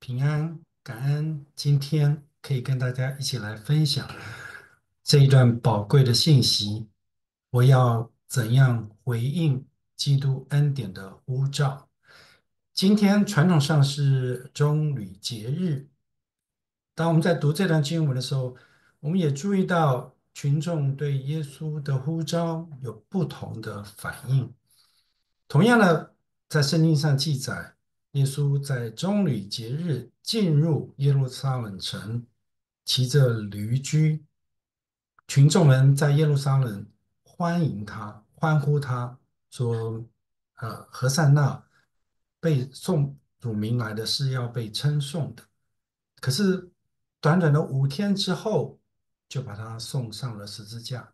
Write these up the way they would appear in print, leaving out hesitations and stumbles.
平安，感恩今天可以跟大家一起来分享这一段宝贵的信息。我要怎样回应基督恩典的呼召？今天传统上是棕榈节日。当我们在读这段经文的时候，我们也注意到群众对耶稣的呼召有不同的反应。同样的，在圣经上记载，耶稣在棕榈节日进入耶路撒冷城，骑着驴驹，群众们在耶路撒冷欢迎他，欢呼他，说：和散那，被送主名来的是要被称颂的。”可是短短的5天之后，就把他送上了十字架。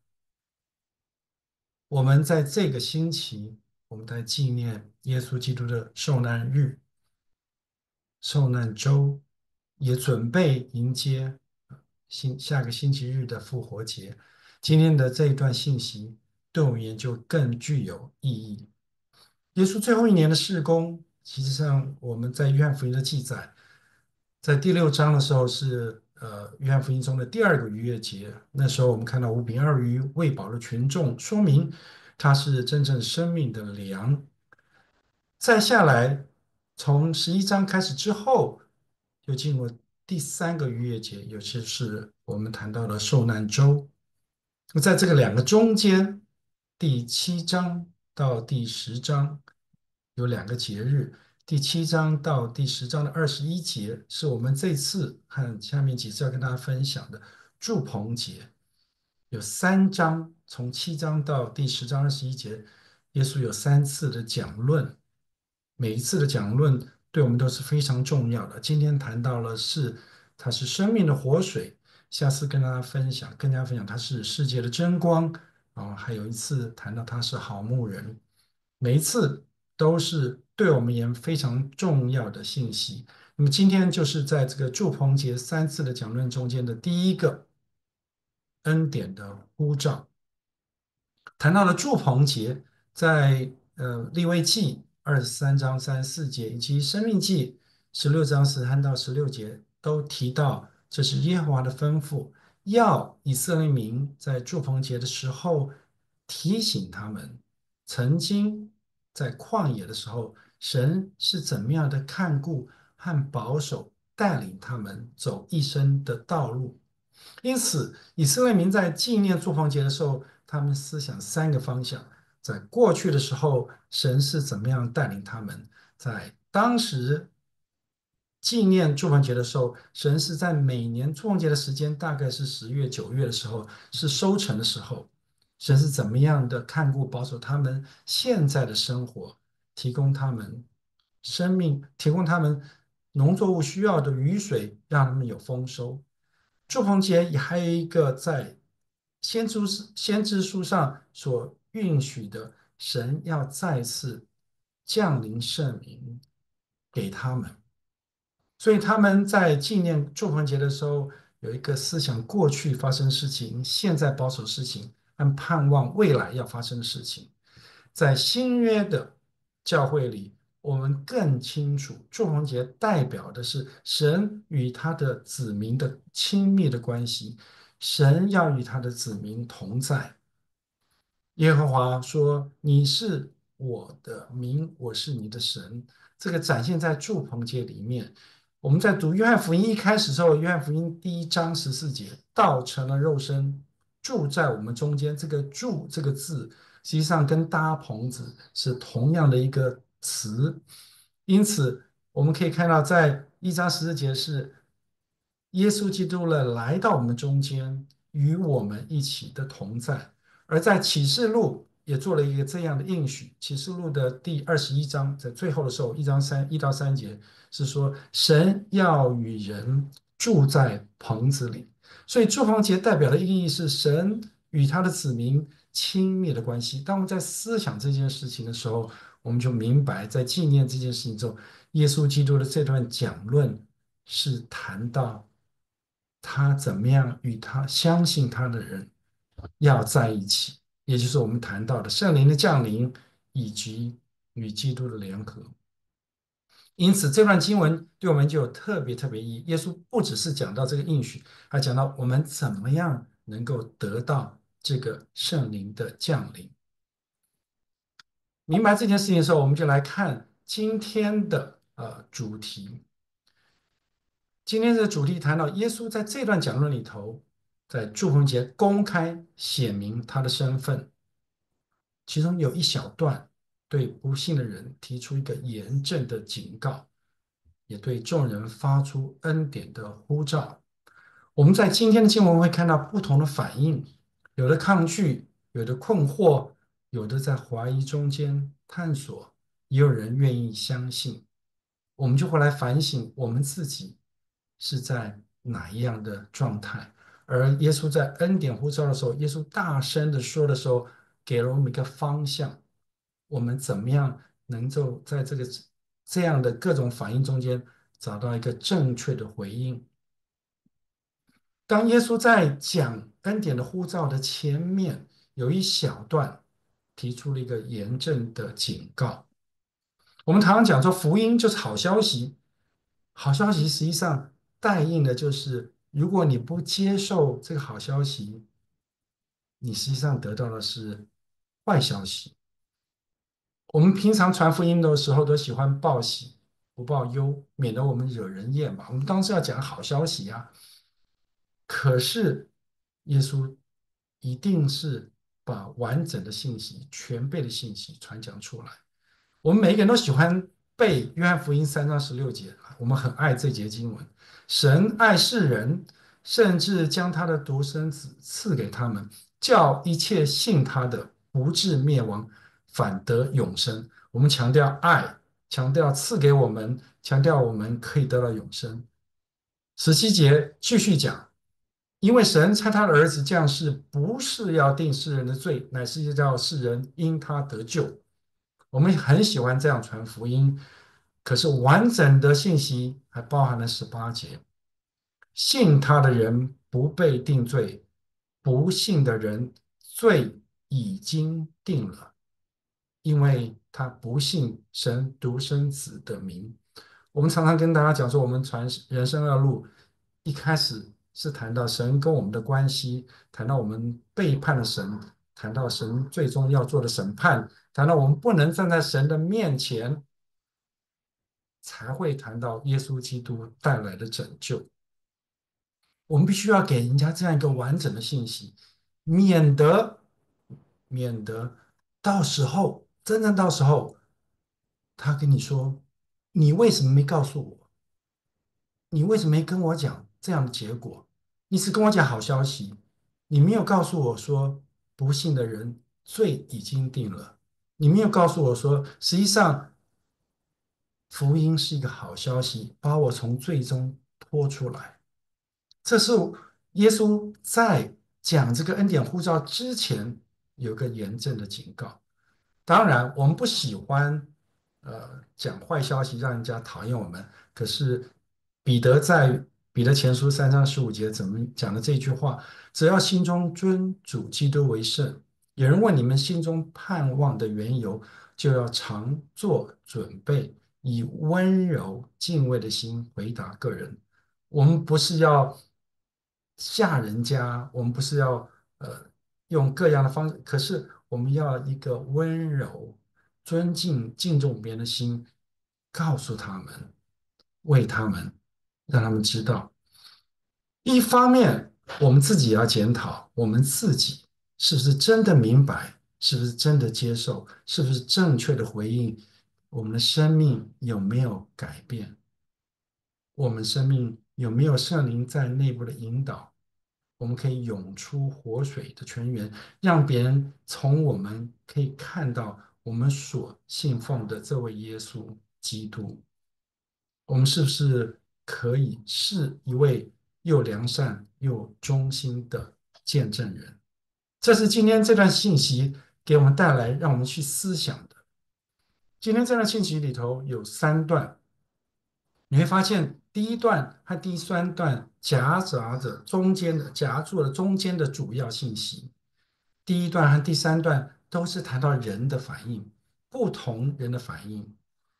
我们在这个星期，我们在纪念耶稣基督的受难日、受难周，也准备迎接下个星期日的复活节。今天的这一段信息对我们研究更具有意义。耶稣最后一年的事工，其实上我们在约翰福音的记载，在第6章的时候是约翰福音中的第2个逾越节。那时候我们看到5饼2鱼喂饱了群众，说明它是真正生命的粮。再下来，从11章开始之后，就进入第3个逾越节，尤其是我们谈到的受难周。那在这个2个中间，第7章到第10章有2个节日。第7章到第10章的21节是我们这次和下面几次要跟大家分享的祝棚节。有3章，从7章到第10章21节，耶稣有3次的讲论，每一次的讲论对我们都是非常重要的。今天谈到了他是生命的活水，下次跟大家分享，更加分享他是世界的真光，还有一次谈到他是好牧人。每一次都是对我们而言非常重要的信息。那么今天就是在这个祝棚节3次的讲论中间的第一个恩典的呼召。谈到了祝棚节，在利未记23章34节以及生命记16章13到16节都提到，这是耶和华的吩咐，要以色列民在祝棚节的时候提醒他们，曾经在旷野的时候，神是怎么样的看顾和保守，带领他们走一生的道路。因此，以色列民在纪念住棚节的时候，他们思想3个方向。在过去的时候，神是怎么样带领他们？在当时纪念住棚节的时候，神是在每年住棚节的时间，大概是10月、9月的时候，是收成的时候。神是怎么样的看顾保守他们现在的生活，提供他们生命，提供他们农作物需要的雨水，让他们有丰收。祝棚节也还有一个在先知书上所允许的，神要再次降临圣灵给他们，所以他们在纪念祝棚节的时候，有一个思想过去发生的事情，现在保守事情，和盼望未来要发生的事情。在新约的教会里，我们更清楚，祝棚节代表的是神与他的子民的亲密的关系，神要与他的子民同在。耶和华说：“你是我的民，我是你的神。”这个展现在祝棚节里面。我们在读约翰福音一开始的时候，约翰福音第1章14节，道成了肉身，住在我们中间。这个“住”这个字，实际上跟搭棚子是同样的一个词。因此，我们可以看到，在1章14节是耶稣基督来到我们中间，与我们一起的同在。而在启示录也做了一个这样的应许。启示录的第21章，在最后的时候，1章1到3节是说，神要与人住在棚子里。所以祝棚节代表的意义是神与他的子民亲密的关系。当我们在思想这件事情的时候，我们就明白，在纪念这件事情中，耶稣基督的这段讲论是谈到他怎么样与他相信他的人要在一起，也就是我们谈到的圣灵的降临以及与基督的联合。 因此，这段经文对我们就有特别意义。耶稣不只是讲到这个应许，还讲到我们怎么样能够得到这个圣灵的降临。明白这件事情的时候，我们就来看今天的主题。今天的主题谈到耶稣在这段讲论里头，在祝逢节公开显明他的身份，其中有一小段对不幸的人提出一个严正的警告，也对众人发出恩典的呼召。我们在今天的经文会看到不同的反应，有的抗拒，有的困惑，有的在怀疑中间探索，也有人愿意相信。我们就会来反省我们自己是在哪一样的状态。而耶稣在恩典呼召的时候，耶稣大声的说的时候，给了我们一个方向，我们怎么样能够在这样的各种反应中间找到一个正确的回应。当耶稣在讲恩典的呼召的前面有一小段提出了一个严正的警告。我们常常讲说福音就是好消息，好消息实际上代应的就是，如果你不接受这个好消息，你实际上得到的是坏消息。我们平常传福音的时候都喜欢报喜不报忧，免得我们惹人厌嘛。我们当时要讲好消息呀。可是耶稣一定是把完整的信息、全备的信息传讲出来。我们每一个人都喜欢背约翰福音3章16节，我们很爱这节经文。神爱世人，甚至将他的独生子赐给他们，叫一切信他的不至灭亡，反得永生。我们强调爱，强调赐给我们，强调我们可以得到永生。17节继续讲，因为神差他的儿子降世，不是要定世人的罪，乃是要世人因他得救。我们很喜欢这样传福音，可是完整的信息还包含了18节，信他的人不被定罪，不信的人罪已经定了，因为他不信神独生子的名。我们常常跟大家讲说，我们传人生二路，一开始是谈到神跟我们的关系，谈到我们背叛了神，谈到神最终要做的审判，谈到我们不能站在神的面前，才会谈到耶稣基督带来的拯救。我们必须要给人家这样一个完整的信息，免得免得到时候真正到时候，他跟你说，你为什么没告诉我？你为什么没跟我讲这样的结果？你只跟我讲好消息，你没有告诉我说不幸的人罪已经定了，你没有告诉我说，实际上福音是一个好消息，把我从罪中拖出来。这是耶稣在讲这个恩典呼召之前有个严正的警告。当然，我们不喜欢讲坏消息，让人家讨厌我们。可是彼得在彼得前书3章15节怎么讲的这句话？只要心中尊主基督为圣。有人问你们心中盼望的缘由，就要常做准备，以温柔敬畏的心回答个人。我们不是要吓人家，我们不是要用各样的方式，可是我们要一个温柔、尊敬、敬重别人的心，告诉他们，为他们，让他们知道。一方面，我们自己也要检讨，我们自己是不是真的明白，是不是真的接受，是不是正确的回应，我们的生命有没有改变，我们生命有没有圣灵在内部的引导，我们可以涌出活水的泉源，让别人从我们可以看到我们所信奉的这位耶稣基督。我们是不是可以是一位又良善又忠心的见证人？这是今天这段信息给我们带来让我们去思想的。今天这段信息里头有3段，你会发现第一段和第三段夹住了中间的主要信息。第一段和第三段都是谈到人的反应，不同人的反应。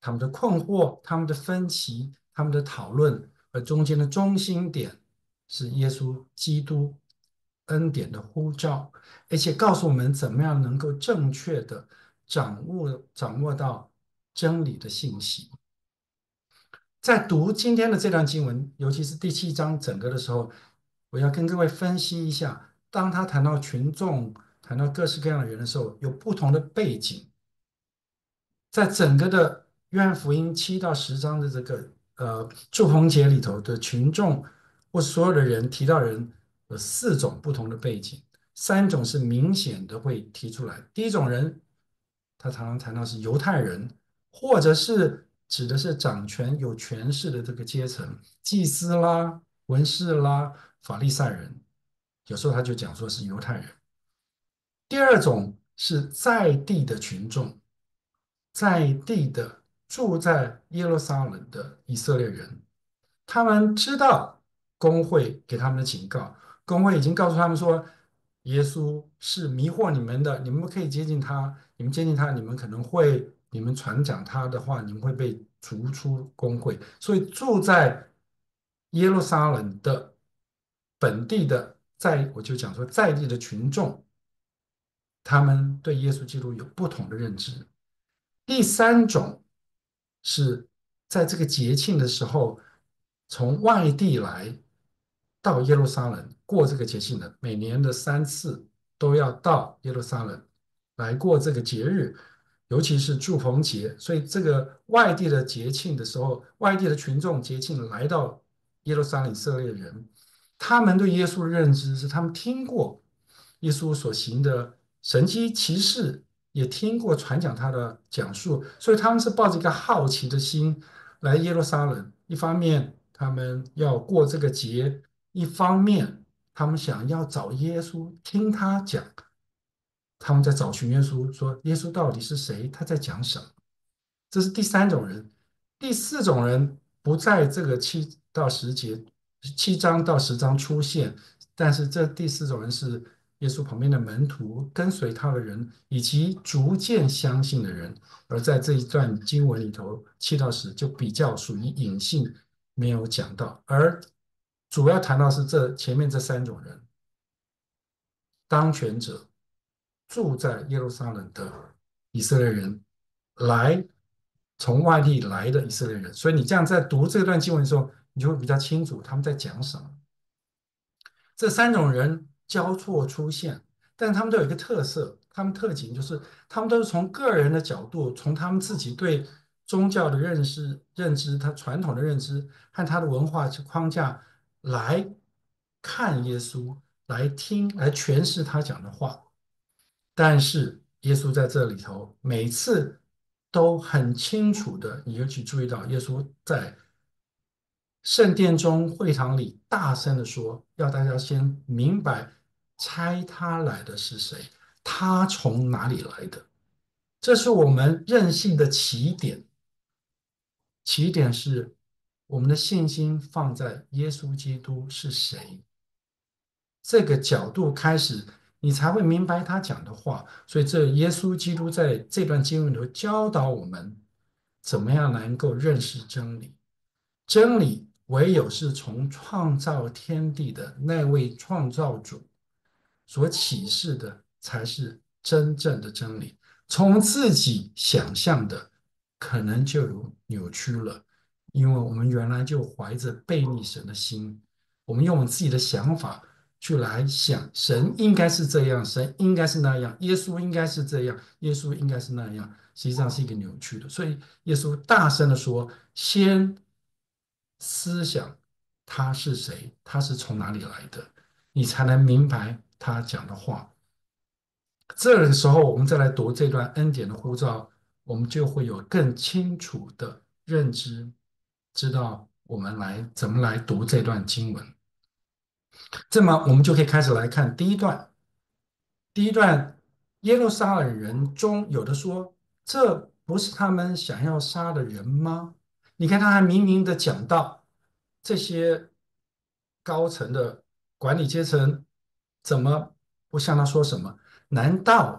他们的困惑、他们的分歧、他们的讨论，而中间的中心点是耶稣基督恩典的呼召，而且告诉我们怎么样能够正确的掌握到真理的信息。在读今天的这段经文，尤其是第7章整个的时候，我要跟各位分析一下，当他谈到群众、谈到各式各样的人的时候，有不同的背景。在整个的约翰福音7到10章的这个祝棚节里头的群众或所有的人提到人有4种不同的背景，3种是明显的会提出来。第一种人，他常常谈到是犹太人，或者是指的是掌权有权势的这个阶层，祭司啦、文士啦、法利赛人，有时候他就讲说是犹太人。第二种是在地的群众。在地的住在耶路撒冷的以色列人，他们知道公会给他们的警告，公会已经告诉他们说，耶稣是迷惑你们的，你们不可以接近他，你们接近他，你们传讲他的话，你们会被逐出公会。所以住在耶路撒冷的本地的，我就讲说在地的群众，他们对耶稣基督有不同的认知。第三种是在这个节庆的时候，从外地来到耶路撒冷过这个节庆的，每年的3次都要到耶路撒冷来过这个节日，尤其是祝棚节。所以这个外地的节庆的时候，外地的群众节庆来到耶路撒冷以色列人，他们对耶稣的认知是他们听过耶稣所行的神迹奇事，也听过传讲他的讲述，所以他们是抱着一个好奇的心来耶路撒冷。一方面他们要过这个节，一方面他们想要找耶稣，听他讲。他们在找寻耶稣，说耶稣到底是谁？他在讲什么？这是第三种人。第四种人不在这个7章到10章出现，但是这第四种人是耶稣旁边的门徒，跟随他的人，以及逐渐相信的人。而在这一段经文里头，7到10就比较属于隐性，没有讲到，而主要谈到是这前面这3种人：当权者、住在耶路撒冷的以色列人，来从外地来的以色列人。所以你这样在读这段经文的时候，你就会比较清楚他们在讲什么。这3种人交错出现，但他们都有一个特色，他们特点就是他们都是从个人的角度，从他们自己对宗教的认知，他传统的认知和他的文化框架来看耶稣，来听，来诠释他讲的话。但是耶稣在这里头每次都很清楚的，你尤其注意到耶稣在圣殿中会堂里大声的说，要大家先明白差他来的是谁，他从哪里来的。这是我们认信的起点，起点是我们的信心放在耶稣基督是谁这个角度开始，你才会明白他讲的话。所以，这耶稣基督在这段经文里头教导我们，怎么样能够认识真理。真理唯有是从创造天地的那位创造主所启示的，才是真正的真理。从自己想象的，可能就有扭曲了，因为我们原来就怀着背逆神的心，我们用我们自己的想法去来想，神应该是这样，神应该是那样，耶稣应该是这样，耶稣应该是那样，实际上是一个扭曲的。所以耶稣大声的说：先思想他是谁，他是从哪里来的，你才能明白他讲的话。这个时候，我们再来读这段恩典的呼召，我们就会有更清楚的认知，知道我们怎么来读这段经文。这么，我们就可以开始来看第一段。第一段，耶路撒冷人中有的说：“这不是他们想要杀的人吗？”你看，他还明明的讲到这些高层的管理阶层怎么不向他说什么？难道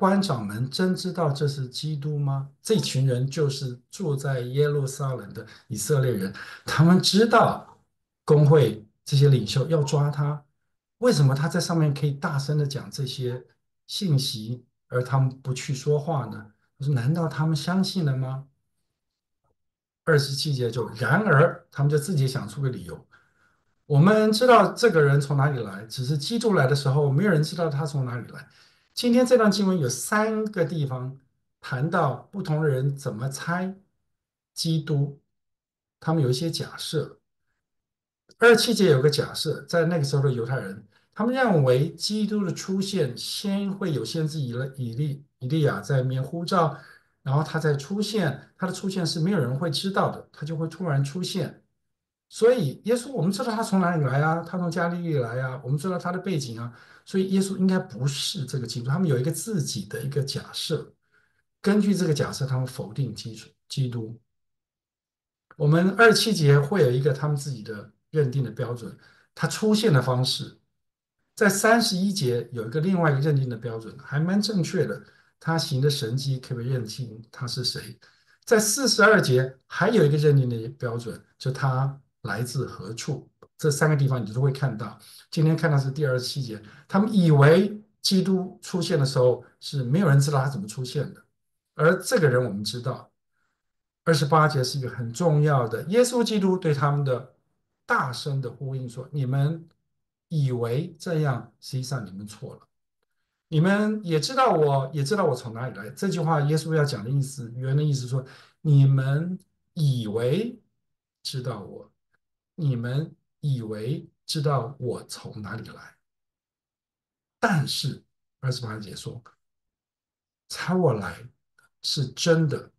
官长们真知道这是基督吗？这群人就是住在耶路撒冷的以色列人，他们知道公会这些领袖要抓他，为什么他在上面可以大声的讲这些信息，而他们不去说话呢？我说，难道他们相信了吗？27节就，然而他们就自己想出个理由。我们知道这个人从哪里来，只是基督来的时候，没有人知道他从哪里来。今天这段经文有3个地方谈到不同的人怎么猜基督，他们有一些假设。27节有个假设，在那个时候的犹太人，他们认为基督的出现先会有先知以利亚在面呼召，然后他再出现，他的出现是没有人会知道的，他就会突然出现。所以耶稣，我们知道他从哪里来啊？他从加利利来啊，我们知道他的背景啊，所以耶稣应该不是这个基督。他们有一个自己的一个假设，根据这个假设，他们否定基督。我们27节会有一个他们自己的认定的标准，他出现的方式，在31节有一个另外一个认定的标准，还蛮正确的。他行的神迹可不可以认清他是谁？在42节还有一个认定的标准，就他来自何处。这3个地方你都会看到。今天看到是第27节，他们以为基督出现的时候是没有人知道他怎么出现的，而这个人我们知道。28节是一个很重要的，耶稣基督对他们的大声的呼应说：“你们以为这样，实际上你们错了。你们也知道我，也知道我从哪里来。”这句话耶稣要讲的意思，原的意思说：你们以为知道我，你们以为知道我从哪里来，但是28节说，猜我来是真的，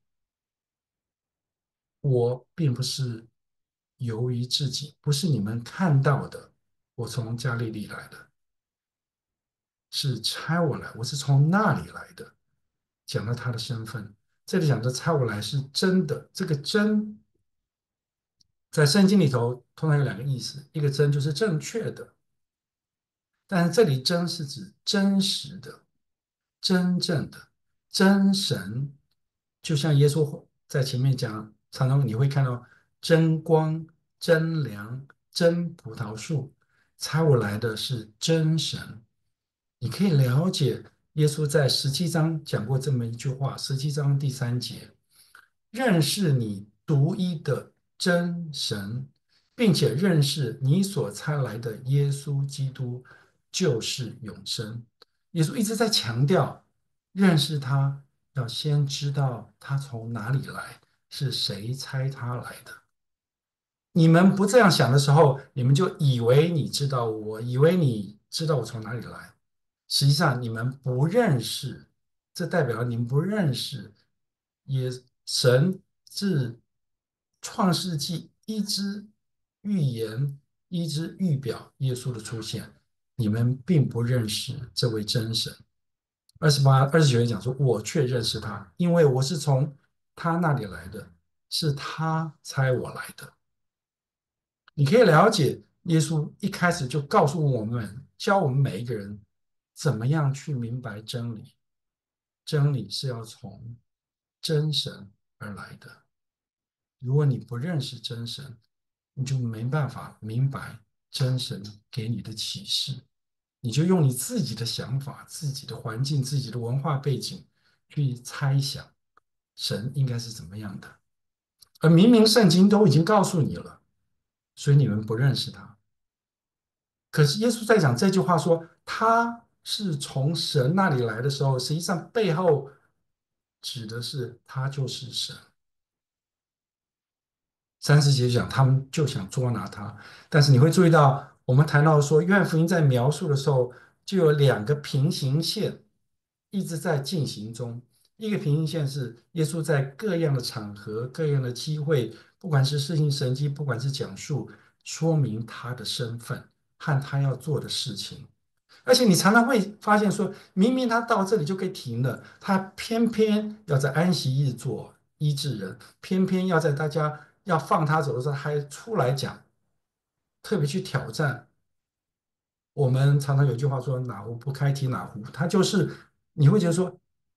我并不是由于自己，不是你们看到的，我从加利利来的，是差我来，我是从那里来的。讲了他的身份，这里讲的差我来是真的，这个真在圣经里头通常有2个意思，一个真就是正确的，但是这里真是指真实的、真正的真神，就像耶稣在前面讲，常常你会看到真光、真粮、真葡萄树，差我来的是真神。你可以了解耶稣在17章讲过这么一句话，17章第3节，认识你独一的真神，并且认识你所差来的耶稣基督就是永生。耶稣一直在强调，认识他要先知道他从哪里来，是谁差他来的。你们不这样想的时候，你们就以为你知道我，以为你知道我从哪里来。实际上，你们不认识，这代表你们不认识也神自创世纪一直预言、一直预表耶稣的出现，你们并不认识这位真神。29节讲说，我却认识他，因为我是从他那里来的，是他差我来的。你可以了解，耶稣一开始就告诉我们，教我们每一个人怎么样去明白真理。真理是要从真神而来的。如果你不认识真神，你就没办法明白真神给你的启示。你就用你自己的想法、自己的环境、自己的文化背景去猜想神应该是怎么样的，而明明圣经都已经告诉你了，所以你们不认识他。可是耶稣在讲这句话说他是从神那里来的时候，实际上背后指的是他就是神。30节讲他们就想捉拿他，但是你会注意到，我们谈到说约翰福音在描述的时候，就有2个平行线一直在进行中。一个平行线是耶稣在各样的场合、各样的机会，不管是事情神迹，不管是讲述，说明他的身份和他要做的事情。而且你常常会发现说，明明他到这里就可以停了，他偏偏要在安息日做医治人，偏偏要在大家要放他走的时候还出来讲，特别去挑战。我们常常有句话说"哪壶不开提哪壶"，他就是你会觉得说，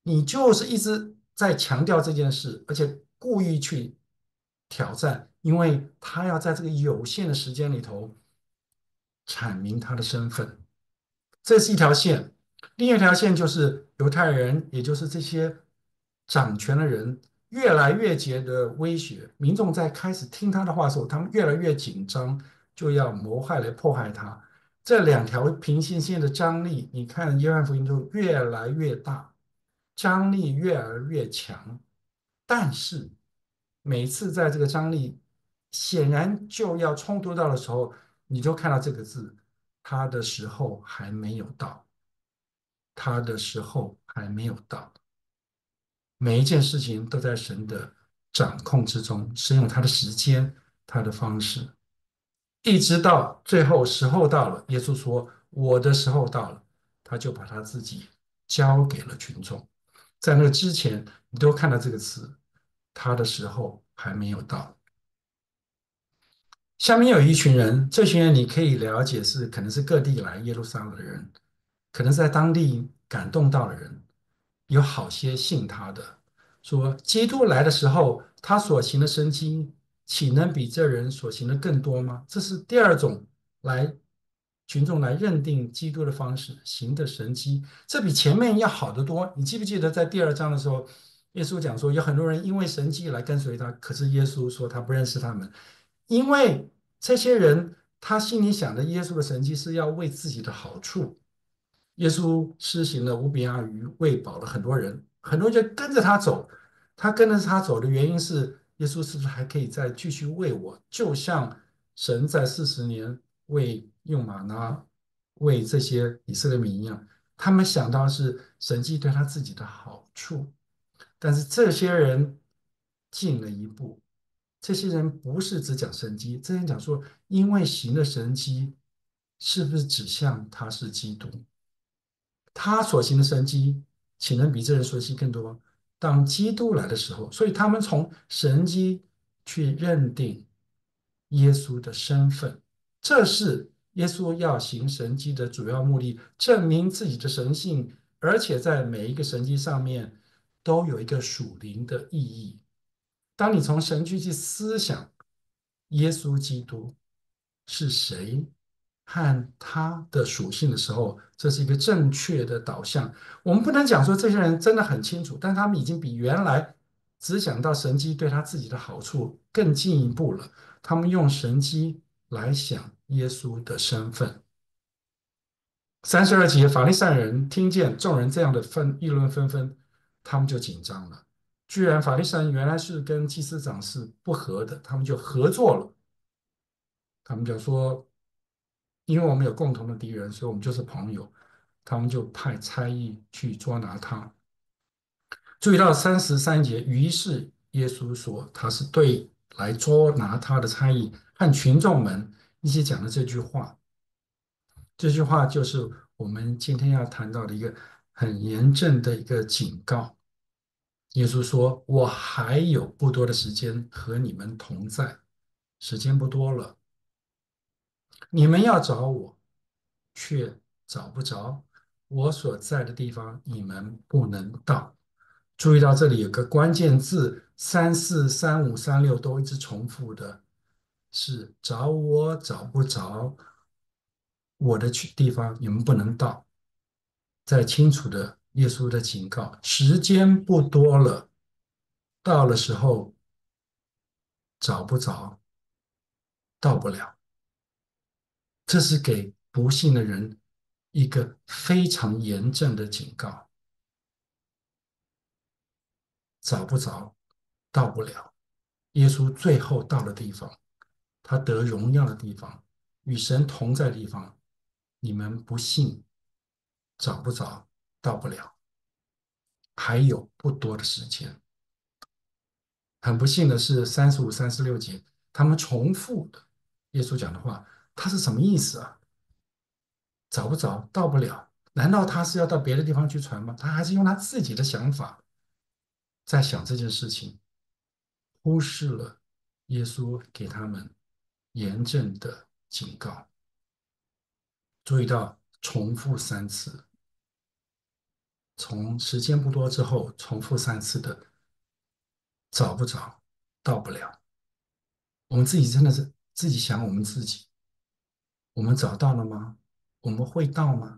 你就是一直在强调这件事，而且故意去挑战，因为他要在这个有限的时间里头阐明他的身份。这是一条线。另一条线就是犹太人，也就是这些掌权的人，越来越觉得威胁。民众在开始听他的话的时候，他们越来越紧张，就要谋害来迫害他。这两条平行线的张力，你看约翰福音就越来越大，张力越来越强。但是每次在这个张力显然就要冲突到的时候，你就看到这个字，他的时候还没有到，他的时候还没有到。每一件事情都在神的掌控之中，神用他的时间、他的方式，一直到最后时候到了，耶稣说：“我的时候到了。”他就把他自己交给了群众。在那之前，你都看到这个词，他的时候还没有到。下面有一群人，这群人你可以了解是可能是各地来耶路撒冷的人，可能在当地感动到的人，有好些信他的，说基督来的时候，他所行的神迹，岂能比这人所行的更多吗？这是第二种来群众来认定基督的方式，行的神迹，这比前面要好得多。你记不记得在第二章的时候，耶稣讲说，有很多人因为神迹来跟随他，可是耶稣说他不认识他们。因为这些人他心里想的耶稣的神迹是要为自己的好处。耶稣施行了5饼2鱼，喂饱了很多人，很多人就跟着他走。他跟着他走的原因是，耶稣是不是还可以再继续喂我？就像神在40年用玛拿喂这些以色列民一样，他们想到是神迹对他自己的好处。但是这些人进了一步，这些人不是只讲神迹，这些人讲说，因为行了神迹，是不是指向他是基督？他所行的神迹，岂能比这人所行更多？当基督来的时候，所以他们从神迹去认定耶稣的身份，这是耶稣要行神迹的主要目的，证明自己的神性，而且在每一个神迹上面都有一个属灵的意义。当你从神迹去思想耶稣基督是谁和他的属性的时候，这是一个正确的导向。我们不能讲说这些人真的很清楚，但他们已经比原来只讲到神迹对他自己的好处更进一步了。他们用神迹来想耶稣的身份。32节，法利赛人听见众人这样的议论纷纷，他们就紧张了。居然法利赛人原来是跟祭司长是不和的，他们就合作了。他们就说，因为我们有共同的敌人，所以我们就是朋友。他们就派差役去捉拿他。注意到33节，于是耶稣说他是对来捉拿他的差役和群众们一起讲的这句话。这句话就是我们今天要谈到的一个很严正的一个警告。耶稣说：“我还有不多的时间和你们同在，时间不多了。你们要找我，却找不着。我所在的地方，你们不能到。”注意到这里有个关键字，34、35、36都一直重复的，是找我找不着，我的地方你们不能到。再清楚的耶稣的警告，时间不多了，到了时候找不着，到不了。这是给不信的人一个非常严正的警告，找不着，到不了。耶稣最后到的地方，他得荣耀的地方，与神同在的地方，你们不信，找不着，到不了，还有不多的时间。很不幸的是，35、36节，他们重复的耶稣讲的话，他是什么意思啊？找不着，到不了。难道他是要到别的地方去传吗？他还是用他自己的想法在想这件事情，忽视了耶稣给他们严正的警告。注意到重复3次， 从时间不多之后重复3次的找不着，到不了。我们自己真的是自己想我们自己，我们找到了吗？我们会到吗？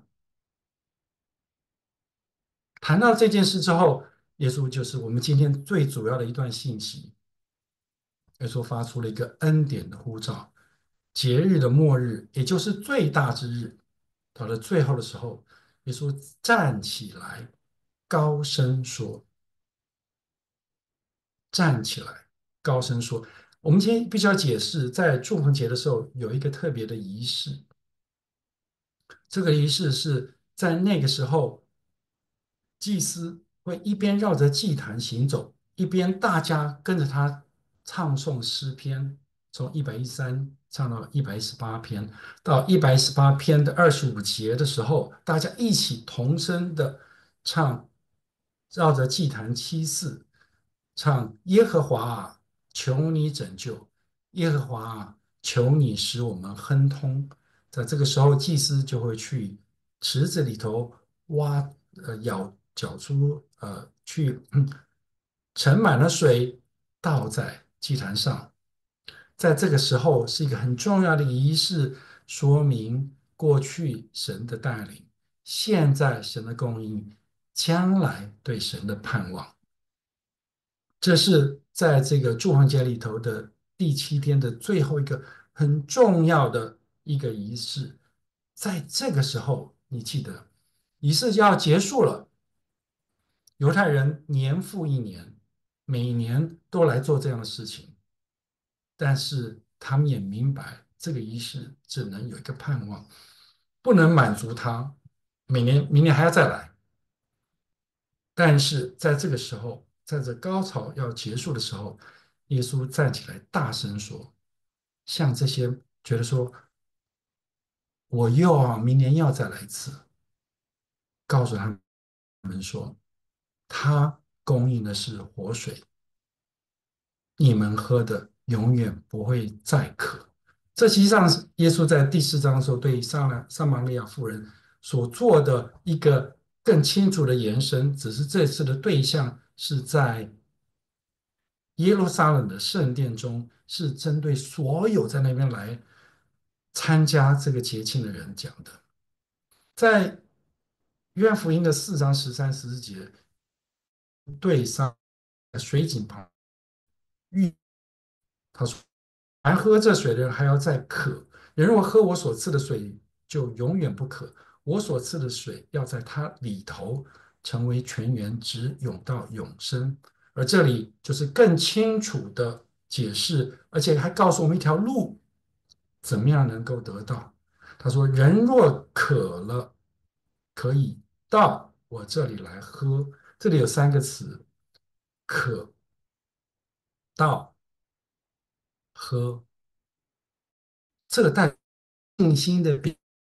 谈到这件事之后，耶稣就是我们今天最主要的一段信息。耶稣发出了一个恩典的呼召，节日的末日，也就是最大之日，到了最后的时候，耶稣站起来，高声说：“站起来，高声说。”我们今天必须要解释，在祝棚节的时候有一个特别的仪式，这个仪式是在那个时候，祭司会一边绕着祭坛行走，一边大家跟着他唱诵诗篇，从113唱到118篇，到118篇的25节的时候，大家一起同声的唱，绕着祭坛7次，唱耶和华啊，求你拯救，耶和华啊，求你使我们亨通。在这个时候，祭司就会去池子里头挖，舀出去盛满了水，倒在祭坛上。在这个时候是一个很重要的仪式，说明过去神的带领，现在神的供应，将来对神的盼望。这是在这个祝棚节里头的第7天的最后一个很重要的一个仪式。在这个时候，你记得仪式就要结束了。犹太人年复一年，每年都来做这样的事情，但是他们也明白这个仪式只能有一个盼望，不能满足他，明年还要再来。但是在这个时候，在这高潮要结束的时候，耶稣站起来大声说：像这些觉得说我又要明年要再来一次，告诉他们说，他供应的是活水，你们喝的永远不会再渴。这实际上是耶稣在第4章的时候对撒玛利亚妇人所做的一个更清楚的延伸，只是这次的对象是在耶路撒冷的圣殿中，是针对所有在那边来参加这个节庆的人讲的。在约翰福音的4章13、14节，对上水井旁预他说：“凡喝这水的人还要再渴，人若喝我所赐的水，就永远不渴。我所赐的水要在它里头成为泉源，直涌到永生。”而这里就是更清楚的解释，而且还告诉我们一条路，怎么样能够得到。他说：“人若渴了，可以到我这里来喝。”这里有3个词：渴、到、喝。这个带信心的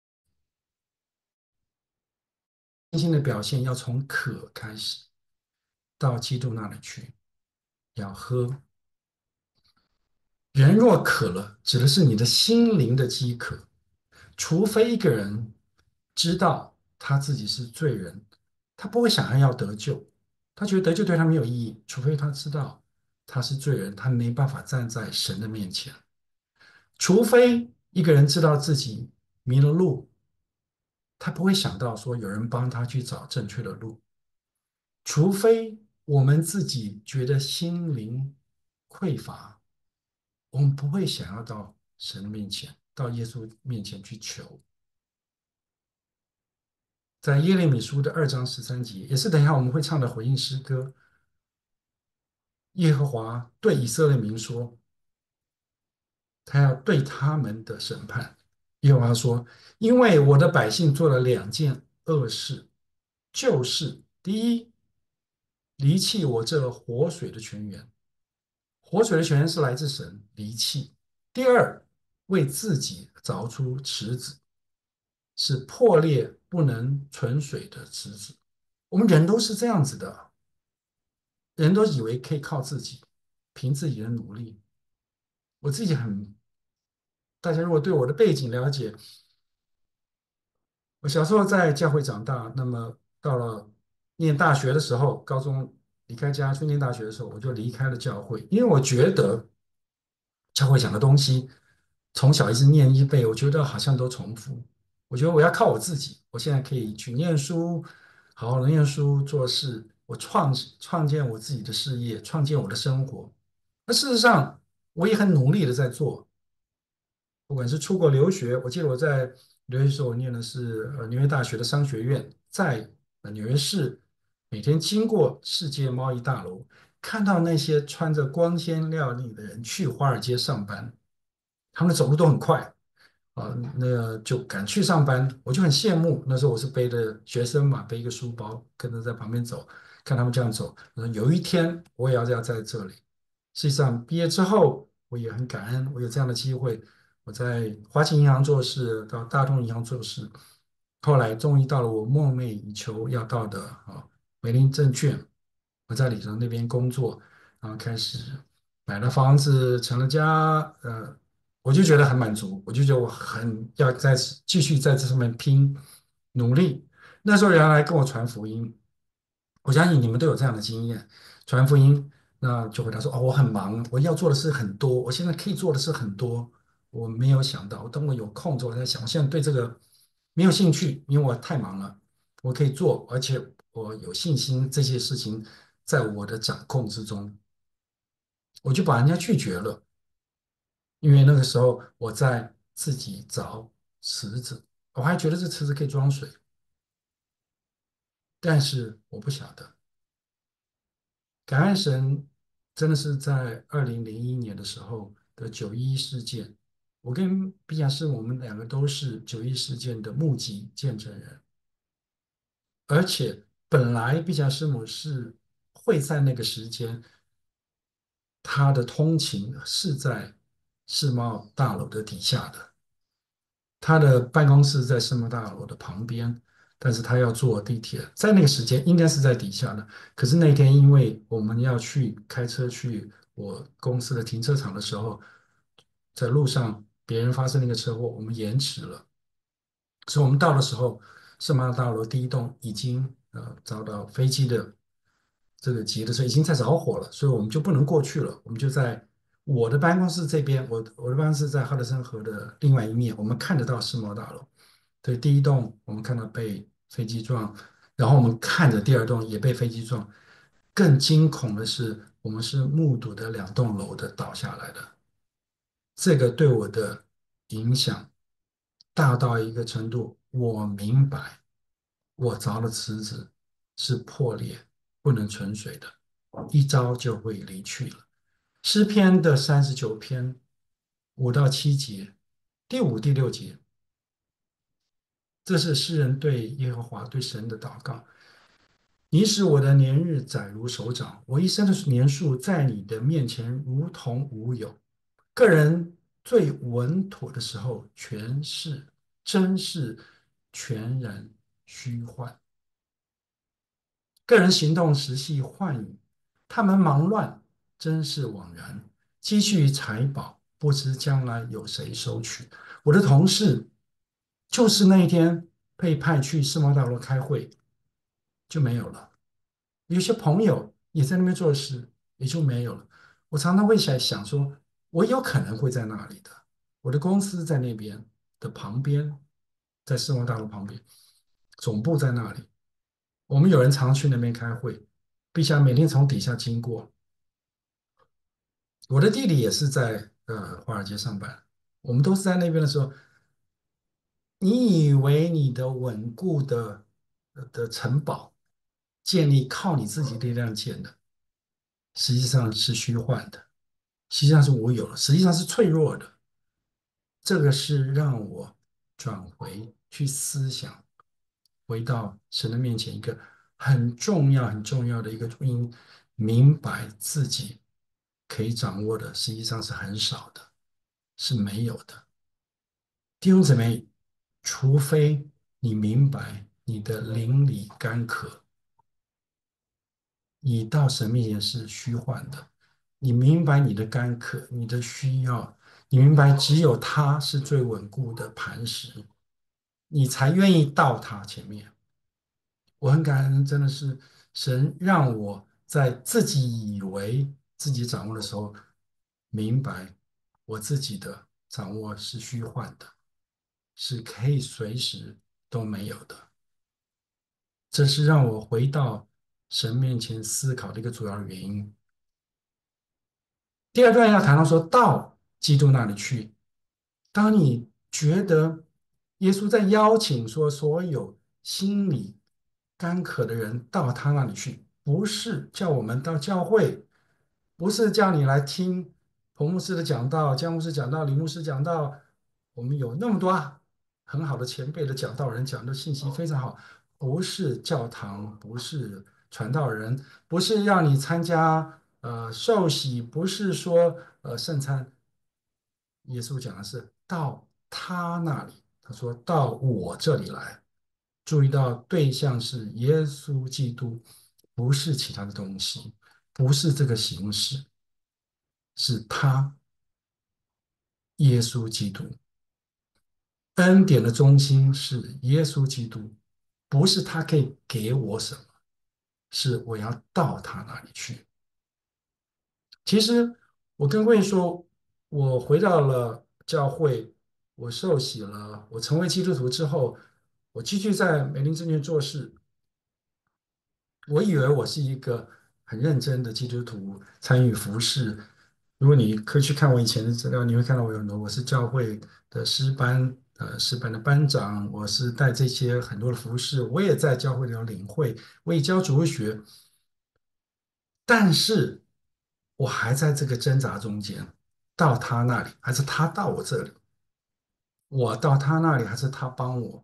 信心的表现，要从渴开始，到基督那里去，要喝。人若渴了，指的是你的心灵的饥渴。除非一个人知道他自己是罪人，他不会想要得救，他觉得得救对他没有意义。除非他知道他是罪人，他没办法站在神的面前。除非一个人知道自己迷了路，他不会想到说有人帮他去找正确的路。除非我们自己觉得心灵匮乏，我们不会想要到神的面前，到耶稣面前去求。在耶利米书的2章13节，也是等一下我们会唱的回应诗歌。耶和华对以色列民说，他要对他们的审判。耶和华说：“因为我的百姓做了2件恶事，就是第一，离弃我这活水的泉源，活水的泉源是来自神，离弃；第二，为自己凿出池子，是破裂不能存水的池子。”我们人都是这样子的，人都以为可以靠自己，凭自己的努力。我自己很，大家如果对我的背景了解，我小时候在教会长大，那么到了念大学的时候，高中离开家去念大学的时候，我就离开了教会，因为我觉得教会讲的东西，从小一直念一辈，我觉得好像都重复。我觉得我要靠我自己，我现在可以去念书，好好的念书做事，我创建我自己的事业，创建我的生活。那事实上，我也很努力的在做。不管是出国留学，我记得我在留学的时候，我念的是纽约大学的商学院，在纽约市，每天经过世界贸易大楼，看到那些穿着光鲜亮丽的人去华尔街上班，他们走路都很快那就赶去上班，我就很羡慕。那时候我是背的学生嘛，背一个书包，跟着在旁边走，看他们这样走。我说有一天我也要在这里。实际上毕业之后，我也很感恩，我有这样的机会。我在花旗银行做事，到大通银行做事，后来终于到了我梦寐以求要到的梅林证券，我在里头那边工作，然后开始买了房子，成了家，我就觉得很满足，我就觉得我很要继续在这上面拼努力。那时候有人来跟我传福音，我相信你们都有这样的经验，传福音，那就回答说：“哦，我很忙，我要做的事很多，我现在可以做的事很多。”我没有想到，等我有空之后，我在想，我现在对这个没有兴趣，因为我太忙了。我可以做，而且我有信心，这些事情在我的掌控之中，我就把人家拒绝了。因为那个时候我在自己找池子，我还觉得这池子可以装水，但是我不晓得。感恩神真的是在2001年的时候的9·11事件，我跟毕亚斯我们两个都是9·11事件的目击见证人，而且本来毕加斯姆是会在那个时间，他的通勤是在世贸大楼的底下的。他的办公室在世贸大楼的旁边，但是他要坐地铁，在那个时间应该是在底下的。可是那天因为我们要去开车去我公司的停车场的时候，在路上别人发生了一个车祸，我们延迟了。所以我们到的时候，世贸大楼第一栋已经遭到飞机的这个劫的时候已经在着火了，所以我们就不能过去了。我们就在我的办公室这边，我的办公室在哈德森河的另外一面，我们看得到世贸大楼。对，第一栋我们看到被飞机撞，然后我们看着第二栋也被飞机撞。更惊恐的是，我们是目睹的2栋楼的倒下来的。这个对我的影响大到一个程度，我明白我凿的池子是破裂，不能存水的，一朝就会离去了。诗篇的39篇5到7节，第5、第6节，这是诗人对耶和华对神的祷告。你使我的年日载如手掌，我一生的年数在你的面前如同无有。个人最稳妥的时候，全是真是全然虚幻。个人行动时系幻影，他们忙乱，真是枉然。积蓄财宝，不知将来有谁收取。我的同事就是那一天被派去世贸大楼开会，就没有了。有些朋友也在那边做事，也就没有了。我常常会想说，我有可能会在那里的。我的公司在那边的旁边，在世贸大楼旁边，总部在那里。我们有人常去那边开会，并且每天从底下经过。我的弟弟也是在华尔街上班，我们都是在那边的时候，你以为你的稳固的城堡建立靠你自己力量建的，实际上是虚幻的，实际上是无有的，实际上是脆弱的。这个是让我转回去思想，回到神的面前一个很重要、很重要的一个因，明白自己可以掌握的实际上是很少的，是没有的。弟兄姊妹，除非你明白你的邻里干渴，你到神面前是虚幻的。你明白你的干渴，你的需要，你明白只有他是最稳固的磐石，你才愿意到他前面。 我很感恩，真的是神让我在自己以为自己掌握的时候，明白我自己的掌握是虚幻的，是可以随时都没有的。这是让我回到神面前思考的一个主要的原因。第二段要谈到说到基督那里去，当你觉得耶稣在邀请说所有心里干渴的人到他那里去，不是叫我们到教会，不是叫你来听彭牧师的讲道、江牧师讲道、李牧师讲道，我们有那么多很好的前辈的讲道人讲的信息非常好，不是教堂，不是传道人，不是让你参加受洗，不是说圣餐。耶稣讲的是到他那里，他说到我这里来。注意到对象是耶稣基督，不是其他的东西，不是这个形式，是他，耶稣基督。恩典的中心是耶稣基督，不是他可以给我什么，是我要到他那里去。其实我跟贵说，我回到了教会，我受洗了，我成为基督徒之后，我继续在美林证券做事。我以为我是一个很认真的基督徒，参与服饰。如果你可以去看我以前的资料，你会看到我有很多，我是教会的诗班，诗班的班长，我是带这些很多的服饰，我也在教会里头领会，我也教主日学。但是我还在这个挣扎中间，到他那里，还是他到我这里？我到他那里，还是他帮我？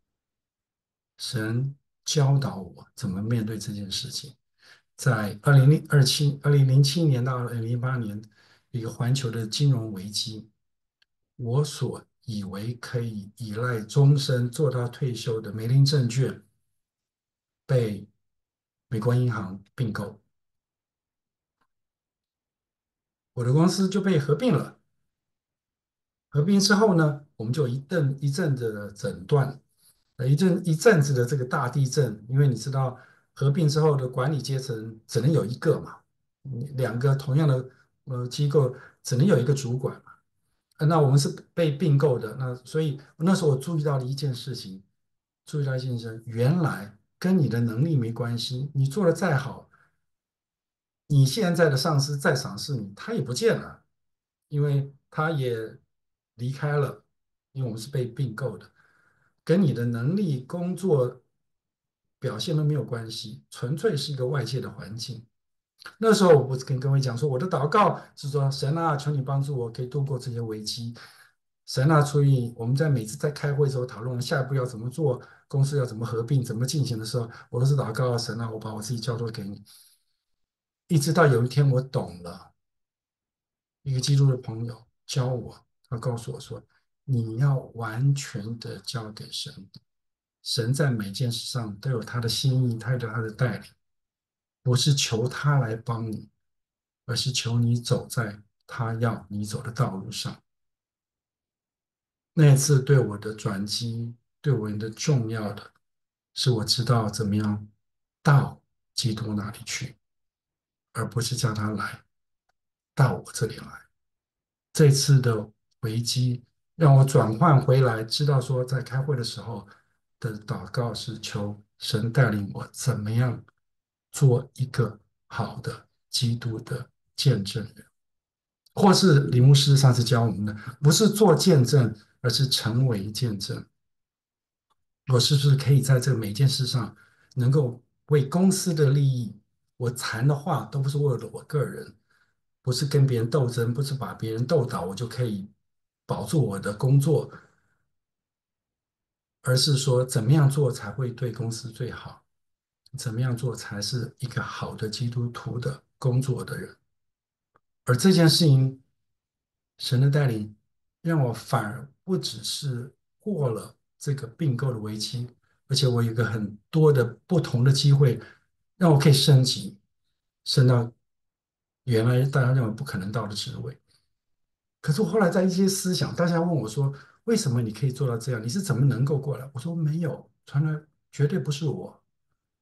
神教导我怎么面对这件事情。在2007年到2008年一个环球的金融危机，我所以为可以依赖终身做到退休的梅林证券被美国银行并购，我的公司就被合并了。合并之后呢，我们就一阵子的诊断，一阵子的这个大地震，因为你知道合并之后的管理阶层只能有一个嘛，两个同样的机构只能有一个主管嘛。那我们是被并购的，那所以那时候我注意到了一件事情，注意到一件事，原来跟你的能力没关系，你做的再好，你现在的上司再赏识你，他也不见了，因为他也离开了，因为我们是被并购的，跟你的能力、工作表现都没有关系，纯粹是一个外界的环境。那时候我不是跟各位讲说，我的祷告是说，神啊，求你帮助我，可以度过这些危机。神啊，所以我们在每次在开会的时候讨论下一步要怎么做，公司要怎么合并、怎么进行的时候，我都是祷告神啊，我把我自己交托给你。一直到有一天我懂了，一个基督的朋友教我，他告诉我说，你要完全的交给神，神在每件事上都有他的心意，他有他的带领，不是求他来帮你，而是求你走在他要你走的道路上。那一次对我的转机，对我的重要的，是我知道怎么样到基督那里去，而不是叫他来到我这里来。这次的危机让我转换回来，知道说在开会的时候的祷告是求神带领我怎么样做一个好的基督的见证人，或是李牧师上次教我们的，不是做见证，而是成为见证。我是不是可以在这每件事上能够为公司的利益，我谈的话都不是为了我个人，不是跟别人斗争，不是把别人斗倒，我就可以保住我的工作，而是说怎么样做才会对公司最好，怎么样做才是一个好的基督徒的工作的人。而这件事情，神的带领让我反而不只是过了这个并购的危机，而且我有一个很多的不同的机会，让我可以升级，升到原来大家认为不可能到的职位。可是我后来在一些思想，大家问我说，为什么你可以做到这样？你是怎么能够过来？我说没有，从来绝对不是我，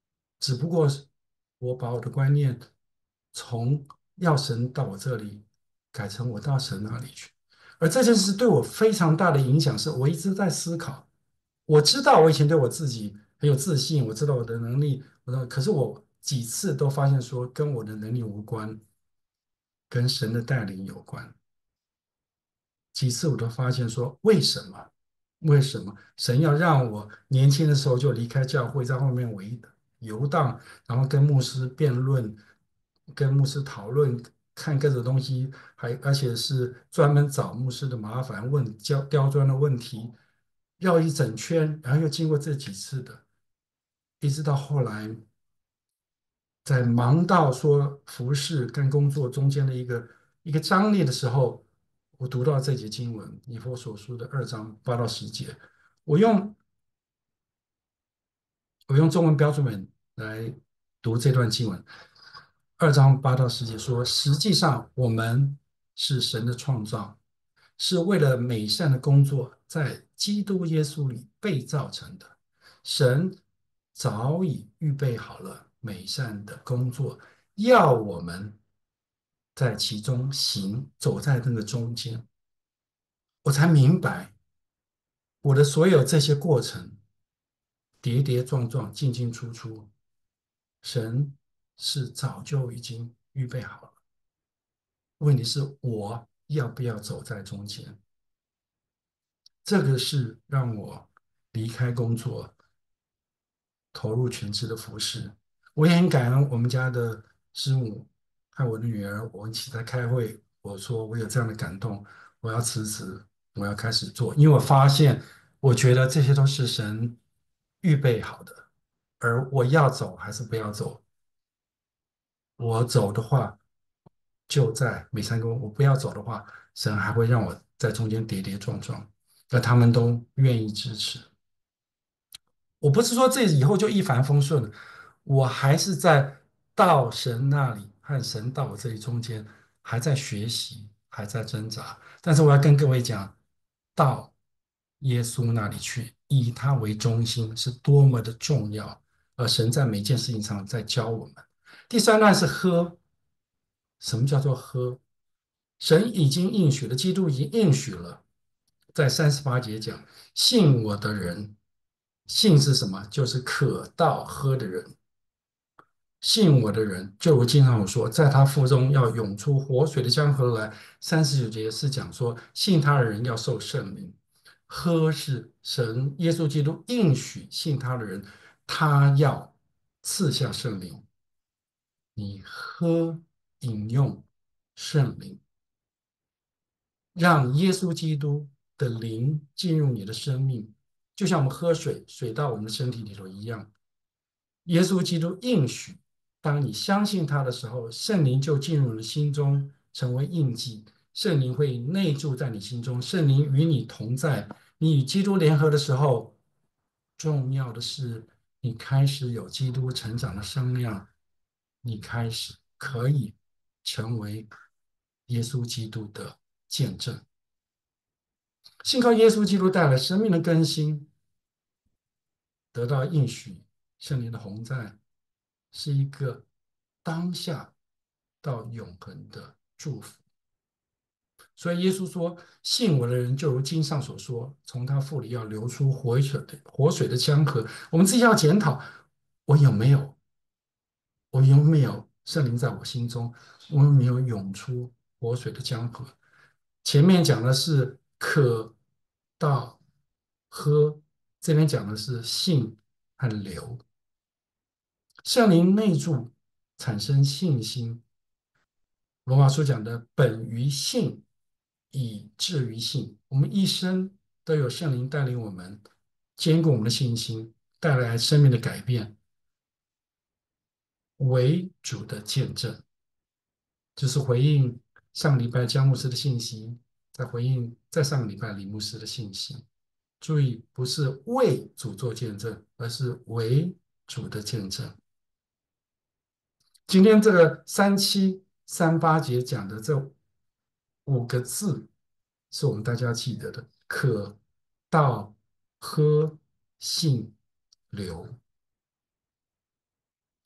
只不过是我把我的观念从要神到我这里，改成我到神那里去。而这件事对我非常大的影响，是我一直在思考。我知道我以前对我自己很有自信，我知道我的能力，可是我几次都发现说跟我的能力无关，跟神的带领有关。几次我都发现说，为什么？为什么神要让我年轻的时候就离开教会，在后面游荡，然后跟牧师辩论，跟牧师讨论，看各种东西，而且是专门找牧师的麻烦，问刁钻的问题，绕一整圈，然后又经过这几次的，一直到后来。在忙到说服饰跟工作中间的一个张力的时候，我读到这节经文，以弗所书的2章8到10节，我用我用中文标准本来读这段经文，2章8到10节说，实际上我们是神的创造，是为了美善的工作，在基督耶稣里被造成的。神早已预备好了美善的工作，要我们在其中行，走在那个中间。我才明白，我的所有这些过程，跌跌撞撞，进进出出，神是早就已经预备好了。问题是我要不要走在中间？这个是让我离开工作，投入全职的服饰。我也很感恩我们家的师母和我的女儿，我们一起在开会。我说我有这样的感动，我要辞职，我要开始做，因为我发现，我觉得这些都是神预备好的，而我要走还是不要走？我走的话，就在美山宫；我不要走的话，神还会让我在中间跌跌撞撞，而他们都愿意支持。我不是说这以后就一帆风顺了，我还是在到神那里和神到我这里中间，还在学习，还在挣扎。但是我要跟各位讲，到耶稣那里去，以他为中心是多么的重要，而神在每件事情上在教我们。第三段是喝，什么叫做喝？神已经应许了，基督已经应许了，在38节讲，信我的人，信是什么？就是可道喝的人。信我的人，就如经常有说，在他腹中要涌出活水的江河来。39节是讲说，信他的人要受圣灵。喝是神耶稣基督应许信他的人，他要赐下圣灵。你喝饮用圣灵，让耶稣基督的灵进入你的生命，就像我们喝水，水到我们的身体里头一样。耶稣基督应许，当你相信他的时候，圣灵就进入你的心中，成为印记。圣灵会内住在你心中，圣灵与你同在。你与基督联合的时候，重要的是你开始有基督成长的声量，你开始可以成为耶稣基督的见证。信靠耶稣基督带来生命的更新，得到应许，圣灵的同在，是一个当下到永恒的祝福。所以耶稣说：“信我的人，就如经上所说，从他腹里要流出活水的江河。”我们自己要检讨，我有没有，我有没有圣灵在我心中？我有没有涌出活水的江河？前面讲的是可到喝，这边讲的是信和流。圣灵内住，产生信心。罗马书讲的本于信，以至于信。我们一生都有圣灵带领我们，坚固我们的信心，带来生命的改变，为主的见证。就是回应上礼拜江牧师的信息，再回应再上个礼拜李牧师的信息。注意，不是为主做见证，而是为主的见证。今天这个3738节讲的这5个字，是我们大家记得的：可、道、喝、信、流。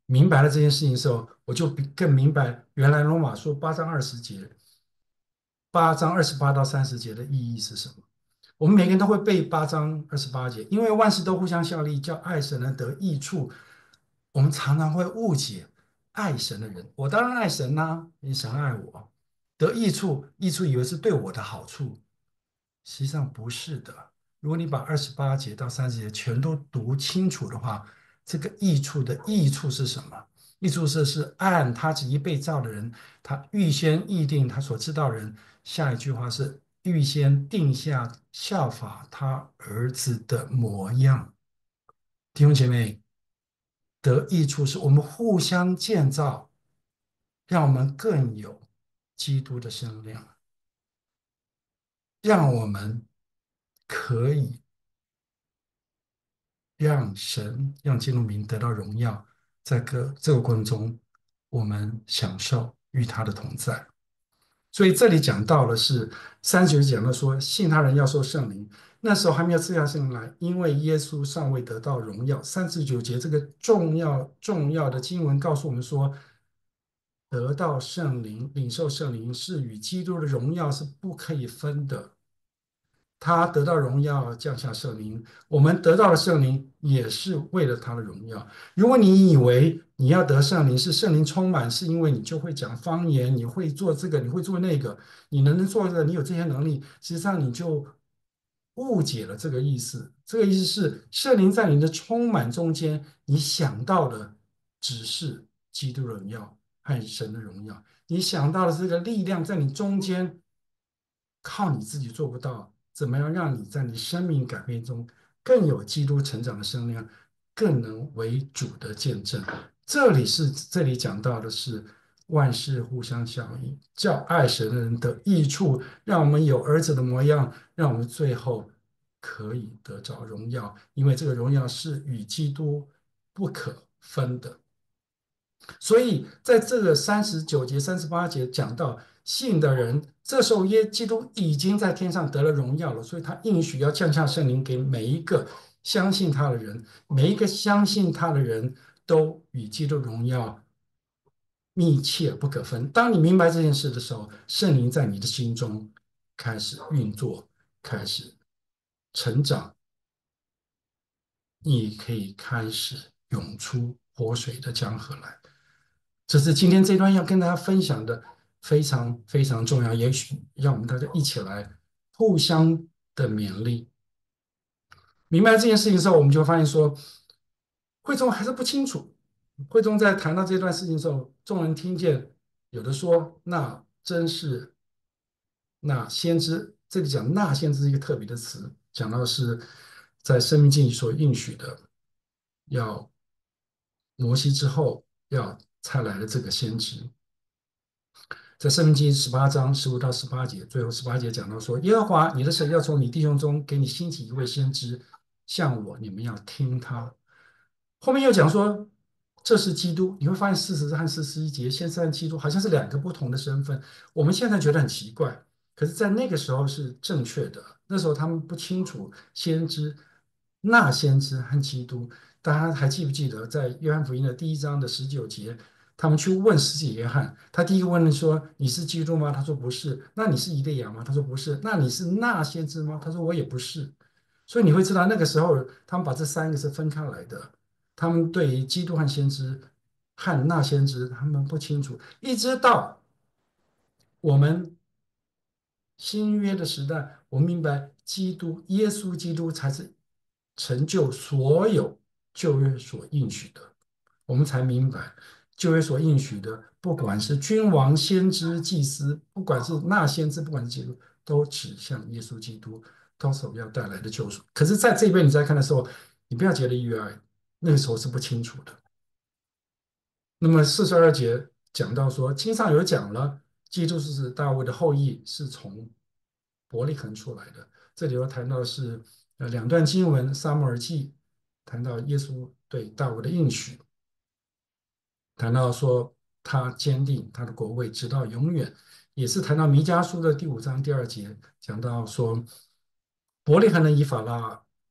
明白了这件事情的时候，我就更明白原来罗马书8章20节、8章28到30节的意义是什么。我们每个人都会背8章28节，因为万事都互相效力，叫爱神的得益处。我们常常会误解爱神的人，我当然爱神啦、因为神爱我，得益处，益处以为是对我的好处，实际上不是的。如果你把28节到30节全都读清楚的话，这个益处的益处是什么？益处是按他旨意被造的人，他预先预定他所知道的人。下一句话是预先定下效法他儿子的模样。弟兄姐妹，得益处是我们互相建造，让我们更有基督的身量，让我们可以让神让基督名得到荣耀，在这个过程中，我们享受与他的同在。所以这里讲到的是39节讲到说，信他人要受圣灵，那时候还没有赐下圣灵来，因为耶稣尚未得到荣耀。39节这个重要的经文告诉我们说，得到圣灵、领受圣灵是与基督的荣耀是不可以分的。他得到荣耀，降下圣灵，我们得到了圣灵，也是为了他的荣耀。如果你以为你要得圣灵是圣灵充满，是因为你就会讲方言，你会做这个，你会做那个，你能做这个，你有这些能力，实际上你就误解了这个意思。这个意思是圣灵在你的充满中间，你想到的只是基督的荣耀和神的荣耀，你想到的这个力量在你中间，靠你自己做不到。怎么样让你在你生命改变中更有基督成长的生量，更能为主的见证？这里讲到的是万事互相效应，叫爱神的人得益处，让我们有儿子的模样，让我们最后可以得着荣耀，因为这个荣耀是与基督不可分的。所以在这个39节、38节讲到信的人，这时候基督已经在天上得了荣耀了，所以他应许要降下圣灵给每一个相信他的人，每一个相信他的人都与基督荣耀密切不可分。当你明白这件事的时候，圣灵在你的心中开始运作，开始成长，你可以开始涌出活水的江河来。这是今天这段要跟大家分享的，非常非常重要，也许让我们大家一起来互相的勉励。明白这件事情的时候，我们就会发现说，会众还是不清楚。会众在谈到这段事情的时候，众人听见有的说，那真是那先知，这里讲那先知是一个特别的词，讲到是在《生命记》所应许的，要摩西之后要差来的这个先知。在《生命记》18章15到18节，最后18节讲到说：“耶和华你的神要从你弟兄中给你兴起一位先知，像我，你们要听他。”后面又讲说，这是基督。你会发现40和41节，先知和基督好像是两个不同的身份。我们现在觉得很奇怪，可是，在那个时候是正确的。那时候他们不清楚先知、那先知和基督。大家还记不记得，在约翰福音的第1章的19节？他们去问施洗约翰，他第一个问的说：“你是基督吗？”他说：“不是。”那你是以利亚吗？他说：“不是。”那你是那先知吗？他说：“我也不是。”所以你会知道，那个时候他们把这三个是分开来的。他们对于基督和先知和那先知，他们不清楚，一直到我们新约的时代，我们明白耶稣基督才是成就所有旧约所应许的。我们才明白旧约所应许的，不管是君王、先知、祭司，不管是那先知，不管是基督，都指向耶稣基督，到时候要带来的救赎。可是，在这边你再看的时候，你不要觉得意外，那个时候是不清楚的。那么42节讲到说，经上有讲了，基督是指大卫的后裔，是从伯利恒出来的。这里又谈到是两段经文，撒母耳记谈到耶稣对大卫的应许，谈到说他坚定他的国位直到永远，也是谈到弥迦书的第5章第2节，讲到说伯利恒的以法拉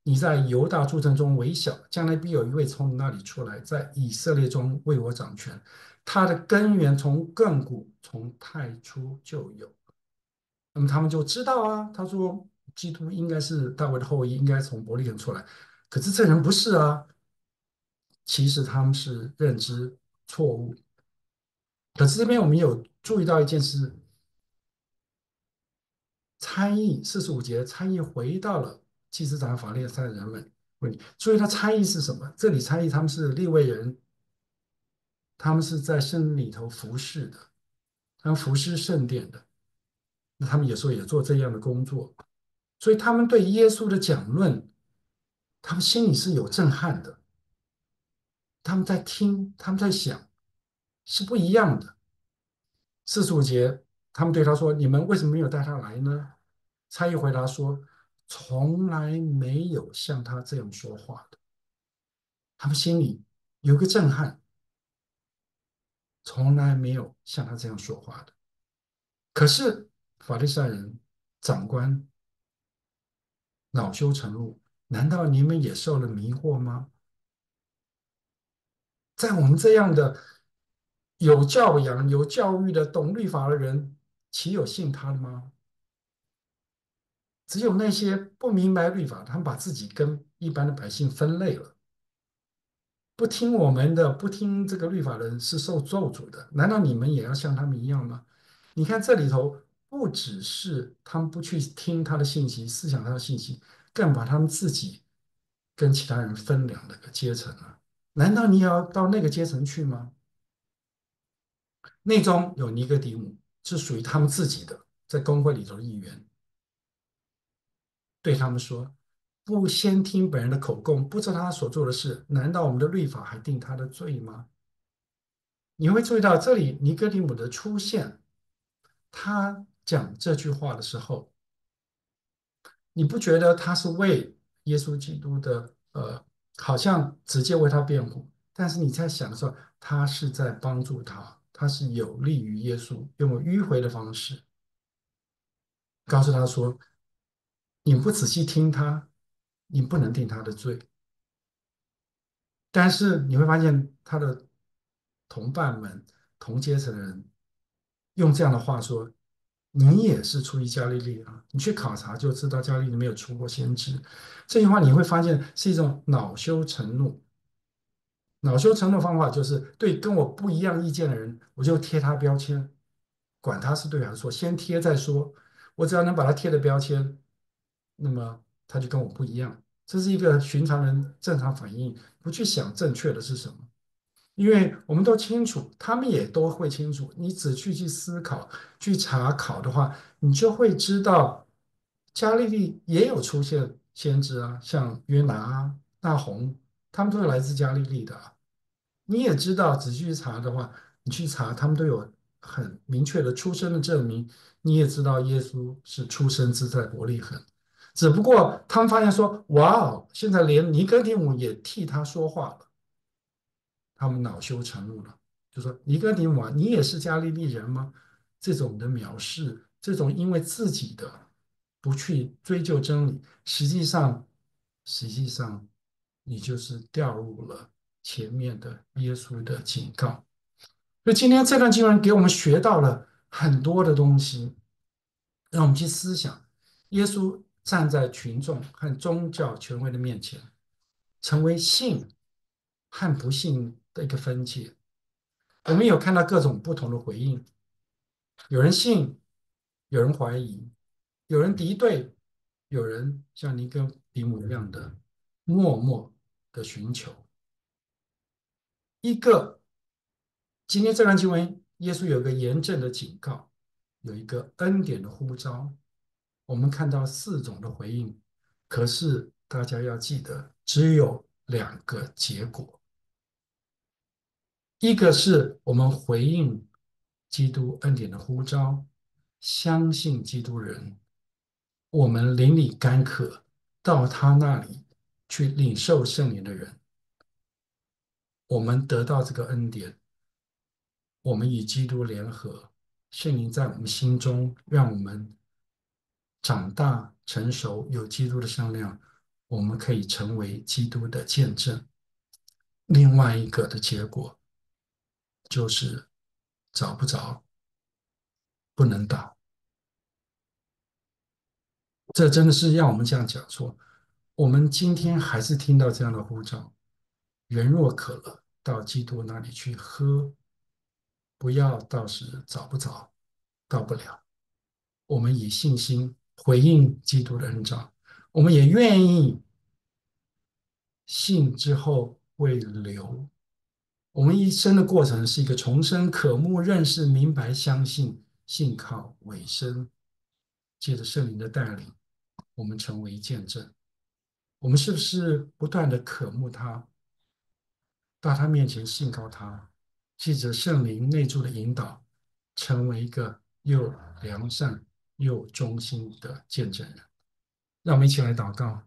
你在犹大诸城中为小，将来必有一位从你那里出来，在以色列中为我掌权。他的根源从亘古，从太初就有。那么他们就知道啊，他说基督应该是大卫的后裔，应该从伯利恒出来。可是这人不是啊，其实他们是认知错误。可是这边我们有注意到一件事，差异45节，差异回到了祭司长法利赛人们问题。所以他差异是什么？这里差异他们是利未人，他们是在圣里头服侍的，他们服侍圣殿的，那他们有时候也做这样的工作，所以他们对耶稣的讲论，他们心里是有震撼的，他们在听，他们在想，是不一样的。45节，他们对他说：“你们为什么没有带他来呢？”差役回答说：“从来没有像他这样说话的。”他们心里有个震撼，从来没有像他这样说话的。可是法利赛人、长官恼羞成怒，难道你们也受了迷惑吗？在我们这样的有教养、有教育的、懂律法的人，岂有信他的吗？只有那些不明白律法，他们把自己跟一般的百姓分类了。不听我们的，不听这个律法的人是受咒诅的。难道你们也要像他们一样吗？你看这里头，不只是他们不去听他的信息、思想他的信息，更把他们自己跟其他人分两个阶层了。难道你也要到那个阶层去吗？内中有尼哥底母，是属于他们自己的，在公会里头的一员，对他们说：不先听本人的口供，不知道他所做的事，难道我们的律法还定他的罪吗？你会注意到这里尼哥底母的出现，他讲这句话的时候，你不觉得他是为耶稣基督的好像直接为他辩护，但是你在想的时候，他是在帮助他，他是有利于耶稣，用迂回的方式告诉他说：你不仔细听他，你不能定他的罪。但是你会发现他的同伴们、同阶层的人用这样的话说：“你也是出于加利利啊，你去考察就知道加利利没有出过先知。”这句话你会发现是一种恼羞成怒。恼羞成怒的方法就是对跟我不一样意见的人，我就贴他标签，管他是对还是错，先贴再说。我只要能把他贴的标签，那么他就跟我不一样。这是一个寻常人正常反应，不去想正确的是什么。因为我们都清楚，他们也都会清楚。你只去思考、去查考的话，你就会知道，加利利也有出现先知啊，像约拿啊、大红，他们都是来自加利利的啊。你也知道，仔细去查的话，你去查，他们都有很明确的出生的证明。你也知道，耶稣是出生自在伯利恒。只不过他们发现说，哇哦，现在连尼哥底母也替他说话了。他们恼羞成怒了，就说：尼哥底母啊，你也是加利利人吗？这种的藐视，这种因为自己的不去追究真理，实际上你就是掉入了前面的耶稣的警告。所以今天这段经文给我们学到了很多的东西，让我们去思想。耶稣站在群众和宗教权威的面前，成为信和不信的一个分界。我们有看到各种不同的回应，有人信，有人怀疑，有人敌对，有人像尼哥底母一样的默默的寻求。一个今天这段经文，耶稣有一个严正的警告，有一个恩典的呼召。我们看到4种的回应，可是大家要记得，只有2个结果。一个是我们回应基督恩典的呼召，相信基督人，我们邻里干渴，到他那里去领受圣灵的人，我们得到这个恩典，我们与基督联合，圣灵在我们心中，让我们长大成熟，有基督的香量， 我们可以成为基督的见证。另外一个的结果就是找不着，不能倒。这真的是让我们这样讲说，我们今天还是听到这样的呼召：人若渴了，到基督那里去喝，不要到时找不着，到不了。我们以信心回应基督的恩召，我们也愿意信之后会留。我们一生的过程是一个重生、渴慕、认识、明白、相信、信靠、委身，借着圣灵的带领，我们成为见证。我们是不是不断的渴慕他，到他面前信靠他，借着圣灵内住的引导，成为一个又良善又忠心的见证人？让我们一起来祷告。